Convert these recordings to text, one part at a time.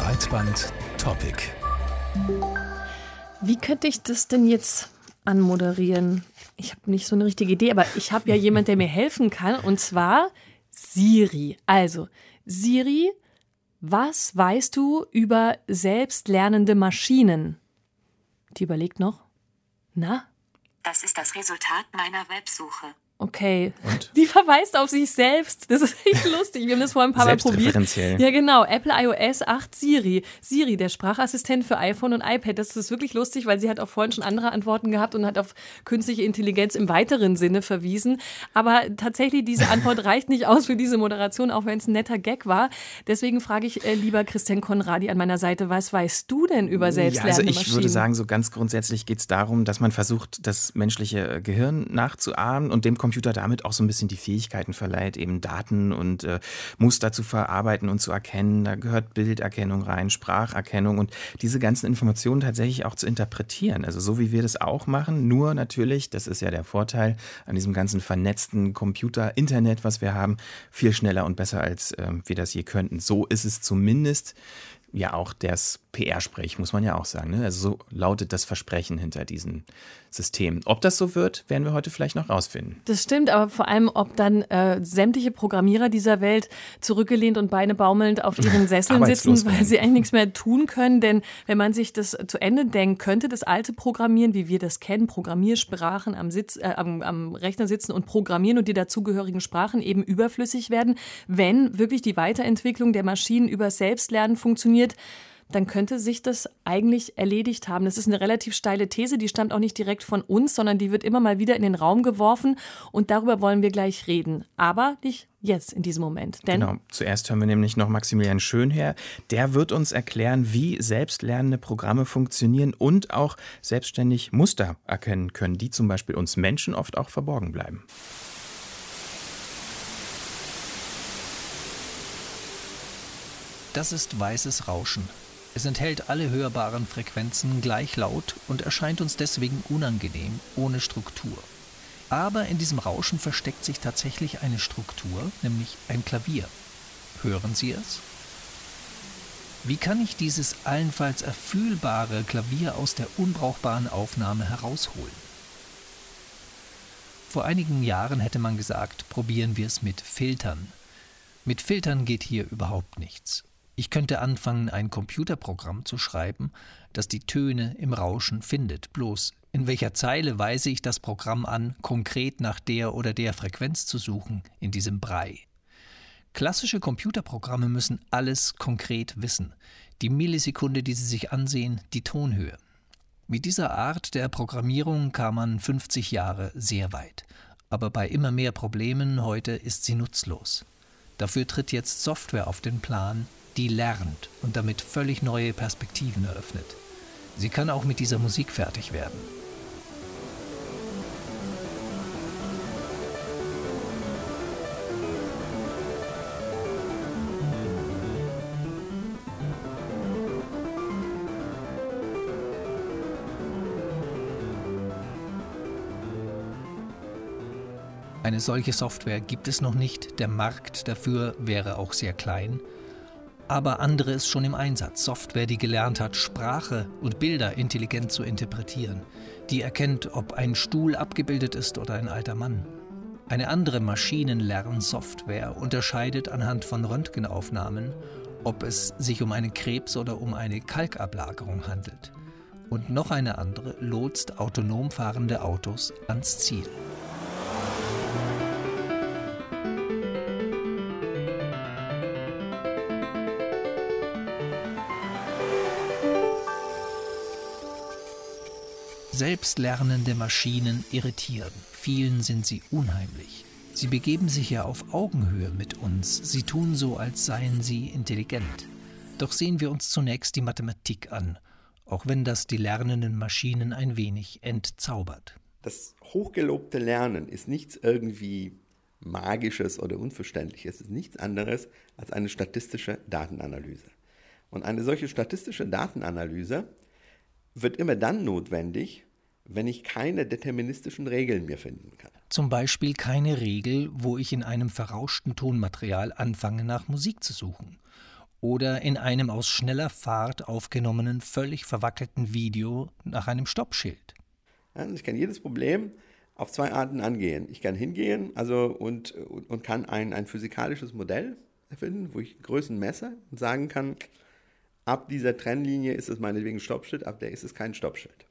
Breitband-Topic. Wie könnte ich das denn jetzt anmoderieren? Ich habe nicht so eine richtige Idee, aber ich habe ja jemanden, der mir helfen kann, und zwar Siri. Also, Siri, was weißt du über selbstlernende Maschinen? Die überlegt noch. Na? Das ist das Resultat meiner Websuche. Okay, Und? die verweist auf sich selbst. Das ist echt lustig. Wir haben das vorhin ein paar Mal probiert. Selbstreferenziell. Ja, genau. Apple iOS 8 Siri. Siri, der Sprachassistent für iPhone und iPad. Das ist wirklich lustig, weil sie hat auch vorhin schon andere Antworten gehabt und hat auf künstliche Intelligenz im weiteren Sinne verwiesen. Aber tatsächlich, diese Antwort reicht nicht aus für diese Moderation, auch wenn es ein netter Gag war. Deswegen frage ich lieber Christian Conradi an meiner Seite, was weißt du denn über selbstlernende Maschinen? Also ich würde sagen, so ganz grundsätzlich geht es darum, dass man versucht, das menschliche Gehirn nachzuahmen und dem Computer damit auch so ein bisschen die Fähigkeiten verleiht, eben Daten und Muster zu verarbeiten und zu erkennen. Da gehört Bilderkennung rein, Spracherkennung und diese ganzen Informationen tatsächlich auch zu interpretieren. Also so wie wir das auch machen, nur natürlich, das ist ja der Vorteil an diesem ganzen vernetzten Computer, Internet, was wir haben, viel schneller und besser, als wir das je könnten. So ist es zumindest ja auch das PR-Sprech, muss man ja auch sagen. Ne? Also so lautet das Versprechen hinter diesen Systemen. Ob das so wird, werden wir heute vielleicht noch rausfinden. Das stimmt, aber vor allem, ob dann sämtliche Programmierer dieser Welt zurückgelehnt und Beine baumelnd auf ihren Sesseln sitzen, weil sie eigentlich nichts mehr tun können. Denn wenn man sich das zu Ende denken könnte, das alte Programmieren, wie wir das kennen, Programmiersprachen am Rechner sitzen und programmieren und die dazugehörigen Sprachen eben überflüssig werden, wenn wirklich die Weiterentwicklung der Maschinen über Selbstlernen funktioniert, dann könnte sich das eigentlich erledigt haben. Das ist eine relativ steile These, die stammt auch nicht direkt von uns, sondern die wird immer mal wieder in den Raum geworfen und darüber wollen wir gleich reden. Aber nicht jetzt in diesem Moment. Denn genau, zuerst hören wir nämlich noch Maximilian Schönherr. Der wird uns erklären, wie selbstlernende Programme funktionieren und auch selbstständig Muster erkennen können, die zum Beispiel uns Menschen oft auch verborgen bleiben. Das ist weißes Rauschen. Es enthält alle hörbaren Frequenzen gleich laut und erscheint uns deswegen unangenehm, ohne Struktur. Aber in diesem Rauschen versteckt sich tatsächlich eine Struktur, nämlich ein Klavier. Hören Sie es? Wie kann ich dieses allenfalls erfühlbare Klavier aus der unbrauchbaren Aufnahme herausholen? Vor einigen Jahren hätte man gesagt, probieren wir es mit Filtern. Mit Filtern geht hier überhaupt nichts. Ich könnte anfangen, ein Computerprogramm zu schreiben, das die Töne im Rauschen findet. Bloß, in welcher Zeile weise ich das Programm an, konkret nach der oder der Frequenz zu suchen in diesem Brei? Klassische Computerprogramme müssen alles konkret wissen. Die Millisekunde, die sie sich ansehen, die Tonhöhe. Mit dieser Art der Programmierung kam man 50 Jahre sehr weit. Aber bei immer mehr Problemen heute ist sie nutzlos. Dafür tritt jetzt Software auf den Plan, die lernt und damit völlig neue Perspektiven eröffnet. Sie kann auch mit dieser Musik fertig werden. Eine solche Software gibt es noch nicht, der Markt dafür wäre auch sehr klein. Aber andere ist schon im Einsatz. Software, die gelernt hat, Sprache und Bilder intelligent zu interpretieren. Die erkennt, ob ein Stuhl abgebildet ist oder ein alter Mann. Eine andere Maschinenlernsoftware unterscheidet anhand von Röntgenaufnahmen, ob es sich um einen Krebs oder um eine Kalkablagerung handelt. Und noch eine andere lotst autonom fahrende Autos ans Ziel. Selbstlernende Maschinen irritieren. Vielen sind sie unheimlich. Sie begeben sich ja auf Augenhöhe mit uns. Sie tun so, als seien sie intelligent. Doch sehen wir uns zunächst die Mathematik an, auch wenn das die lernenden Maschinen ein wenig entzaubert. Das hochgelobte Lernen ist nichts irgendwie Magisches oder Unverständliches. Es ist nichts anderes als eine statistische Datenanalyse. Und eine solche statistische Datenanalyse wird immer dann notwendig, wenn ich keine deterministischen Regeln mehr finden kann. Zum Beispiel keine Regel, wo ich in einem verrauschten Tonmaterial anfange, nach Musik zu suchen. oder in einem aus schneller Fahrt aufgenommenen, völlig verwackelten Video nach einem Stoppschild. Also ich kann jedes Problem auf 2 Arten angehen. Ich kann hingehen und kann ein physikalisches Modell erfinden, wo ich Größen messe und sagen kann, ab dieser Trennlinie ist es meinetwegen ein Stoppschild, ab der ist es kein Stoppschild.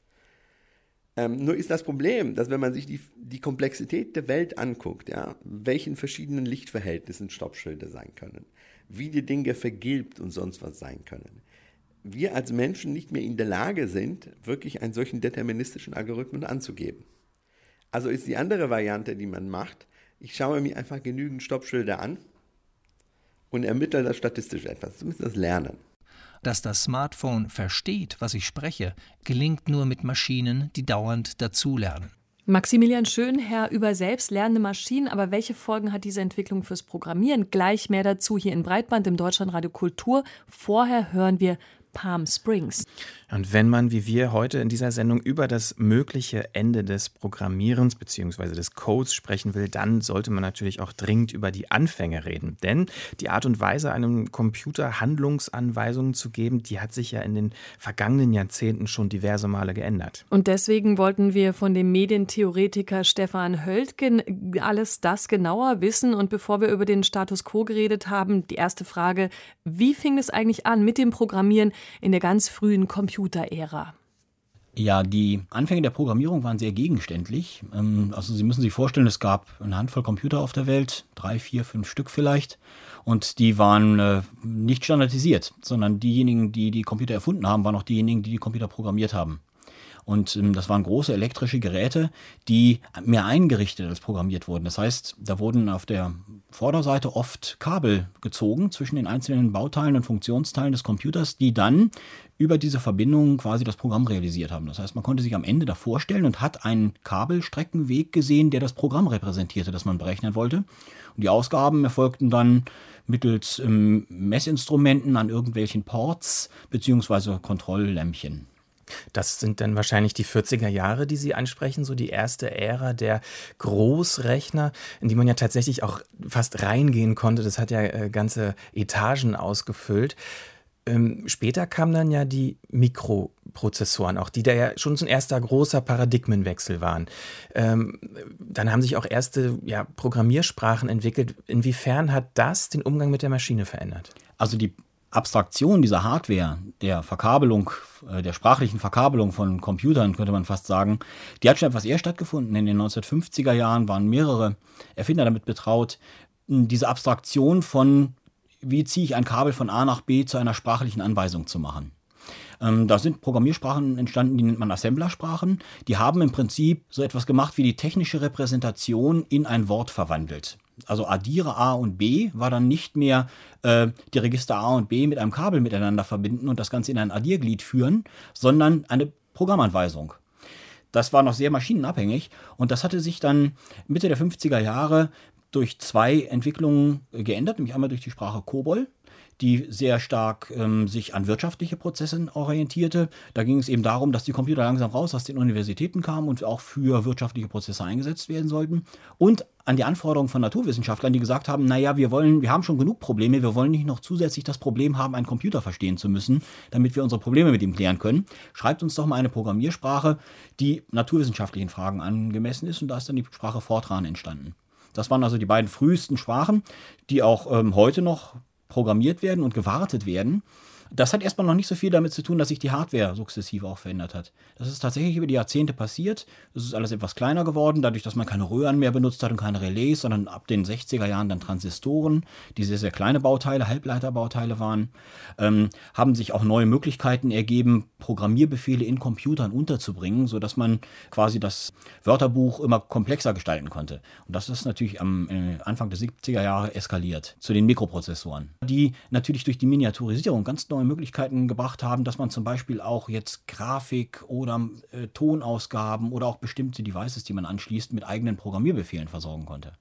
Nur ist das Problem, dass wenn man sich die Komplexität der Welt anguckt, ja, welchen verschiedenen Lichtverhältnissen Stoppschilder sein können, wie die Dinge vergilbt und sonst was sein können, wir als Menschen nicht mehr in der Lage sind, wirklich einen solchen deterministischen Algorithmen anzugeben. Also ist die andere Variante, die man macht, ich schaue mir einfach genügend Stoppschilder an und ermittle das statistisch etwas, zumindest das Lernen. Dass das Smartphone versteht, was ich spreche, gelingt nur mit Maschinen, die dauernd dazulernen. Maximilian Schönherr über selbstlernende Maschinen, aber welche Folgen hat diese Entwicklung fürs Programmieren? Gleich mehr dazu hier in Breitband im Deutschlandradio Kultur. Vorher hören wir Palm Springs. Und wenn man, wie wir heute in dieser Sendung, über das mögliche Ende des Programmierens bzw. des Codes sprechen will, dann sollte man natürlich auch dringend über die Anfänge reden. Denn die Art und Weise, einem Computer Handlungsanweisungen zu geben, die hat sich ja in den vergangenen Jahrzehnten schon diverse Male geändert. Und deswegen wollten wir von dem Medientheoretiker Stefan Höldgen alles das genauer wissen. Und bevor wir über den Status quo geredet haben, die erste Frage: Wie fing es eigentlich an mit dem Programmieren in der ganz frühen Computerära? Ja, die Anfänge der Programmierung waren sehr gegenständlich. Also Sie müssen sich vorstellen, es gab eine Handvoll Computer auf der Welt, 3, 4, 5 Stück vielleicht. Und die waren nicht standardisiert, sondern diejenigen, die die Computer erfunden haben, waren auch diejenigen, die die Computer programmiert haben. Und das waren große elektrische Geräte, die mehr eingerichtet als programmiert wurden. Das heißt, da wurden auf der Vorderseite oft Kabel gezogen zwischen den einzelnen Bauteilen und Funktionsteilen des Computers, die dann über diese Verbindung quasi das Programm realisiert haben. Das heißt, man konnte sich am Ende da vorstellen und hat einen Kabelstreckenweg gesehen, der das Programm repräsentierte, das man berechnen wollte. Und die Ausgaben erfolgten dann mittels Messinstrumenten an irgendwelchen Ports bzw. Kontrolllämpchen. Das sind dann wahrscheinlich die 40er Jahre, die Sie ansprechen, so die erste Ära der Großrechner, in die man ja tatsächlich auch fast reingehen konnte. Das hat ja ganze Etagen ausgefüllt. Später kamen dann ja die Mikroprozessoren, auch die da ja schon so ein erster großer Paradigmenwechsel waren. Dann haben sich auch erste Programmiersprachen entwickelt. Inwiefern hat das den Umgang mit der Maschine verändert? Also die Abstraktion dieser Hardware, der Verkabelung, der sprachlichen Verkabelung von Computern, könnte man fast sagen, die hat schon etwas eher stattgefunden. In den 1950er Jahren waren mehrere Erfinder damit betraut, diese Abstraktion von, wie ziehe ich ein Kabel von A nach B, zu einer sprachlichen Anweisung zu machen. Da sind Programmiersprachen entstanden, die nennt man Assemblersprachen. Die haben im Prinzip so etwas gemacht wie die technische Repräsentation in ein Wort verwandelt. Also addiere A und B war dann nicht mehr die Register A und B mit einem Kabel miteinander verbinden und das Ganze in ein Addierglied führen, sondern eine Programmanweisung. Das war noch sehr maschinenabhängig und das hatte sich dann Mitte der 50er Jahre durch 2 Entwicklungen geändert, nämlich einmal durch die Sprache COBOL, die sehr stark sich an wirtschaftliche Prozesse orientierte. Da ging es eben darum, dass die Computer langsam raus aus den Universitäten kamen und auch für wirtschaftliche Prozesse eingesetzt werden sollten. Und an die Anforderungen von Naturwissenschaftlern, die gesagt haben, naja, wir haben schon genug Probleme, wir wollen nicht noch zusätzlich das Problem haben, einen Computer verstehen zu müssen, damit wir unsere Probleme mit ihm klären können. Schreibt uns doch mal eine Programmiersprache, die naturwissenschaftlichen Fragen angemessen ist. Und da ist dann die Sprache Fortran entstanden. Das waren also die beiden frühesten Sprachen, die auch heute noch programmiert werden und gewartet werden. Das hat erstmal noch nicht so viel damit zu tun, dass sich die Hardware sukzessive auch verändert hat. Das ist tatsächlich über die Jahrzehnte passiert. Es ist alles etwas kleiner geworden, dadurch, dass man keine Röhren mehr benutzt hat und keine Relais, sondern ab den 60er Jahren dann Transistoren, die sehr, sehr kleine Bauteile, Halbleiterbauteile waren, haben sich auch neue Möglichkeiten ergeben, Programmierbefehle in Computern unterzubringen, sodass man quasi das Wörterbuch immer komplexer gestalten konnte. Und das ist natürlich am Anfang der 70er Jahre eskaliert zu den Mikroprozessoren, die natürlich durch die Miniaturisierung ganz neue Möglichkeiten gebracht haben, dass man zum Beispiel auch jetzt Grafik oder Tonausgaben oder auch bestimmte Devices, die man anschließt, mit eigenen Programmierbefehlen versorgen konnte.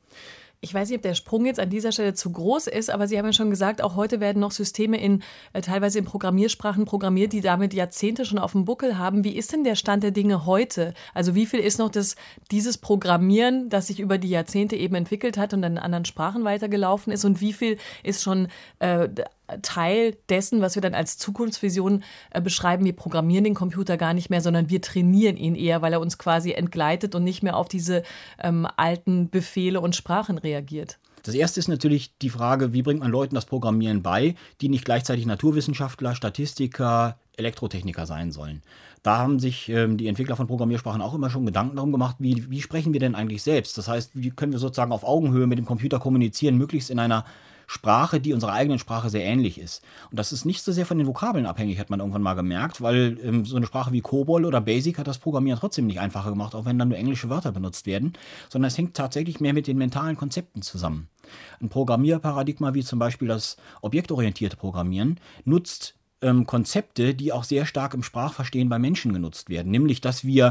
Ich weiß nicht, ob der Sprung jetzt an dieser Stelle zu groß ist, aber Sie haben ja schon gesagt, auch heute werden noch Systeme teilweise in Programmiersprachen programmiert, die damit Jahrzehnte schon auf dem Buckel haben. Wie ist denn der Stand der Dinge heute? Also wie viel ist noch dieses Programmieren, das sich über die Jahrzehnte eben entwickelt hat und dann in anderen Sprachen weitergelaufen ist? Und wie viel ist schon Teil dessen, was wir dann als Zukunftsvision beschreiben. Wir programmieren den Computer gar nicht mehr, sondern wir trainieren ihn eher, weil er uns quasi entgleitet und nicht mehr auf diese alten Befehle und Sprachen reagiert. Das erste ist natürlich die Frage, wie bringt man Leuten das Programmieren bei, die nicht gleichzeitig Naturwissenschaftler, Statistiker, Elektrotechniker sein sollen. Da haben sich die Entwickler von Programmiersprachen auch immer schon Gedanken darum gemacht, wie sprechen wir denn eigentlich selbst? Das heißt, wie können wir sozusagen auf Augenhöhe mit dem Computer kommunizieren, möglichst in einer Sprache, die unserer eigenen Sprache sehr ähnlich ist. Und das ist nicht so sehr von den Vokabeln abhängig, hat man irgendwann mal gemerkt, weil so eine Sprache wie COBOL oder BASIC hat das Programmieren trotzdem nicht einfacher gemacht, auch wenn dann nur englische Wörter benutzt werden, sondern es hängt tatsächlich mehr mit den mentalen Konzepten zusammen. Ein Programmierparadigma wie zum Beispiel das objektorientierte Programmieren nutzt Konzepte, die auch sehr stark im Sprachverstehen bei Menschen genutzt werden. Nämlich, dass wir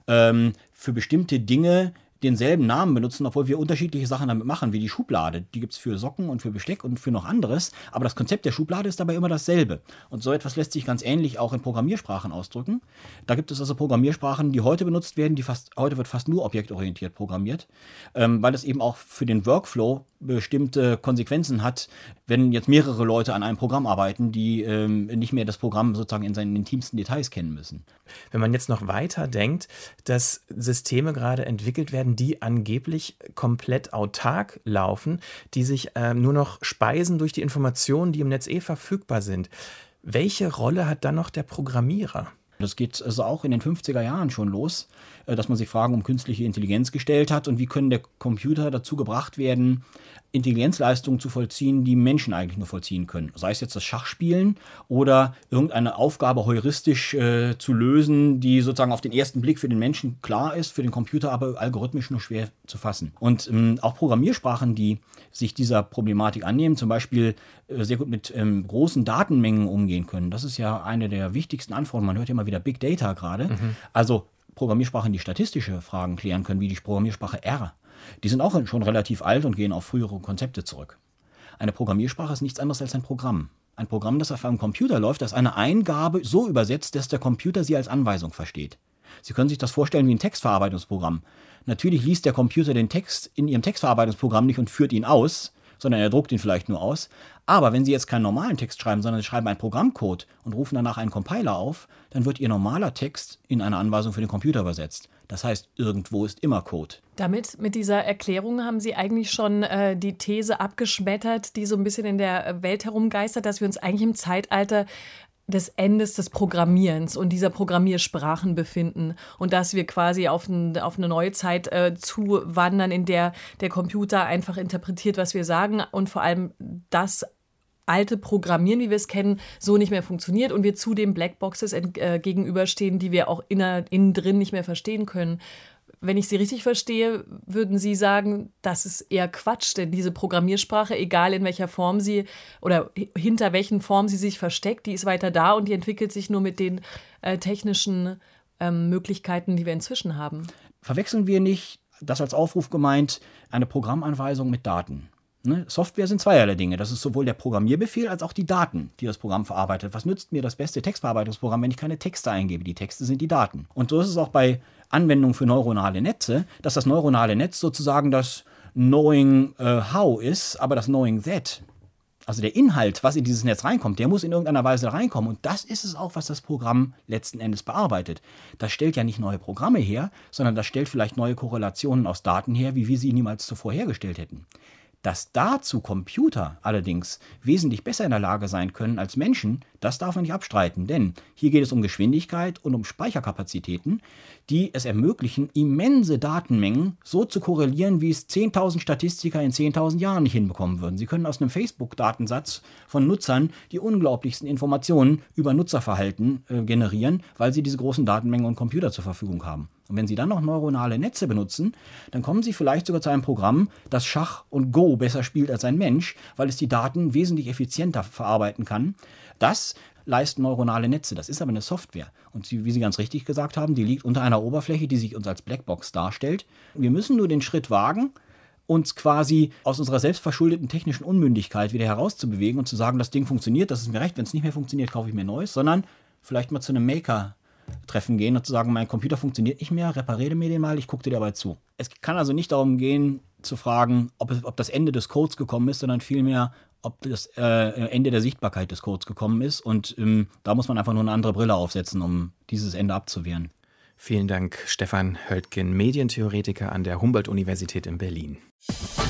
für bestimmte Dinge denselben Namen benutzen, obwohl wir unterschiedliche Sachen damit machen, wie die Schublade. Die gibt es für Socken und für Besteck und für noch anderes, aber das Konzept der Schublade ist dabei immer dasselbe. Und so etwas lässt sich ganz ähnlich auch in Programmiersprachen ausdrücken. Da gibt es also Programmiersprachen, die heute benutzt werden, heute wird fast nur objektorientiert programmiert, weil es eben auch für den Workflow bestimmte Konsequenzen hat, wenn jetzt mehrere Leute an einem Programm arbeiten, die nicht mehr das Programm sozusagen in seinen intimsten Details kennen müssen. Wenn man jetzt noch weiter denkt, dass Systeme gerade entwickelt werden, die angeblich komplett autark laufen, die sich nur noch speisen durch die Informationen, die im Netz verfügbar sind. Welche Rolle hat dann noch der Programmierer? Das geht also auch in den 50er Jahren schon los, dass man sich Fragen um künstliche Intelligenz gestellt hat und wie können der Computer dazu gebracht werden, Intelligenzleistungen zu vollziehen, die Menschen eigentlich nur vollziehen können. Sei es jetzt das Schachspielen oder irgendeine Aufgabe heuristisch zu lösen, die sozusagen auf den ersten Blick für den Menschen klar ist, für den Computer aber algorithmisch nur schwer zu fassen. Und auch Programmiersprachen, die sich dieser Problematik annehmen, zum Beispiel sehr gut mit großen Datenmengen umgehen können. Das ist ja eine der wichtigsten Anforderungen. Man hört ja immer wieder Big Data gerade. Also Programmiersprachen, die statistische Fragen klären können, wie die Programmiersprache R. Die sind auch schon relativ alt und gehen auf frühere Konzepte zurück. Eine Programmiersprache ist nichts anderes als ein Programm. Ein Programm, das auf einem Computer läuft, das eine Eingabe so übersetzt, dass der Computer sie als Anweisung versteht. Sie können sich das vorstellen wie ein Textverarbeitungsprogramm. Natürlich liest der Computer den Text in Ihrem Textverarbeitungsprogramm nicht und führt ihn aus, sondern er druckt ihn vielleicht nur aus. Aber wenn Sie jetzt keinen normalen Text schreiben, sondern Sie schreiben einen Programmcode und rufen danach einen Compiler auf, dann wird Ihr normaler Text in eine Anweisung für den Computer übersetzt. Das heißt, irgendwo ist immer Code. Mit dieser Erklärung haben Sie eigentlich schon die These abgeschmettert, die so ein bisschen in der Welt herumgeistert, dass wir uns eigentlich im Zeitalter des Endes des Programmierens und dieser Programmiersprachen befinden und dass wir quasi auf eine neue Zeit zuwandern, in der der Computer einfach interpretiert, was wir sagen und vor allem das alte Programmieren, wie wir es kennen, so nicht mehr funktioniert und wir zudem Blackboxes gegenüberstehen, die wir auch innen drin nicht mehr verstehen können. Wenn ich Sie richtig verstehe, würden Sie sagen, das ist eher Quatsch, denn diese Programmiersprache, egal in welcher Form sie oder hinter welchen Formen sie sich versteckt, die ist weiter da und die entwickelt sich nur mit den technischen Möglichkeiten, die wir inzwischen haben. Verwechseln wir nicht, das als Aufruf gemeint, eine Programmanweisung mit Daten. Software sind zweierlei Dinge. Das ist sowohl der Programmierbefehl als auch die Daten, die das Programm verarbeitet. Was nützt mir das beste Textverarbeitungsprogramm, wenn ich keine Texte eingebe? Die Texte sind die Daten. Und so ist es auch bei Anwendungen für neuronale Netze, dass das neuronale Netz sozusagen das Knowing How ist, aber das Knowing That, also der Inhalt, was in dieses Netz reinkommt, der muss in irgendeiner Weise reinkommen. Und das ist es auch, was das Programm letzten Endes bearbeitet. Das stellt ja nicht neue Programme her, sondern das stellt vielleicht neue Korrelationen aus Daten her, wie wir sie niemals zuvor hergestellt hätten. Dass dazu Computer allerdings wesentlich besser in der Lage sein können als Menschen, das darf man nicht abstreiten, denn hier geht es um Geschwindigkeit und um Speicherkapazitäten, die es ermöglichen, immense Datenmengen so zu korrelieren, wie es 10.000 Statistiker in 10.000 Jahren nicht hinbekommen würden. Sie können aus einem Facebook-Datensatz von Nutzern die unglaublichsten Informationen über Nutzerverhalten generieren, weil sie diese großen Datenmengen und Computer zur Verfügung haben. Und wenn Sie dann noch neuronale Netze benutzen, dann kommen Sie vielleicht sogar zu einem Programm, das Schach und Go besser spielt als ein Mensch, weil es die Daten wesentlich effizienter verarbeiten kann. Das leisten neuronale Netze. Das ist aber eine Software. Und wie Sie ganz richtig gesagt haben, die liegt unter einer Oberfläche, die sich uns als Blackbox darstellt. Wir müssen nur den Schritt wagen, uns quasi aus unserer selbstverschuldeten technischen Unmündigkeit wieder herauszubewegen und zu sagen, das Ding funktioniert, das ist mir recht, wenn es nicht mehr funktioniert, kaufe ich mir Neues, sondern vielleicht mal zu einem Maker-Treffen gehen und zu sagen, mein Computer funktioniert nicht mehr, repariere mir den mal, ich gucke dir dabei zu. Es kann also nicht darum gehen, zu fragen, ob das Ende des Codes gekommen ist, sondern vielmehr, ob das Ende der Sichtbarkeit des Codes gekommen ist. Und da muss man einfach nur eine andere Brille aufsetzen, um dieses Ende abzuwehren. Vielen Dank, Stefan Höldgen, Medientheoretiker an der Humboldt-Universität in Berlin.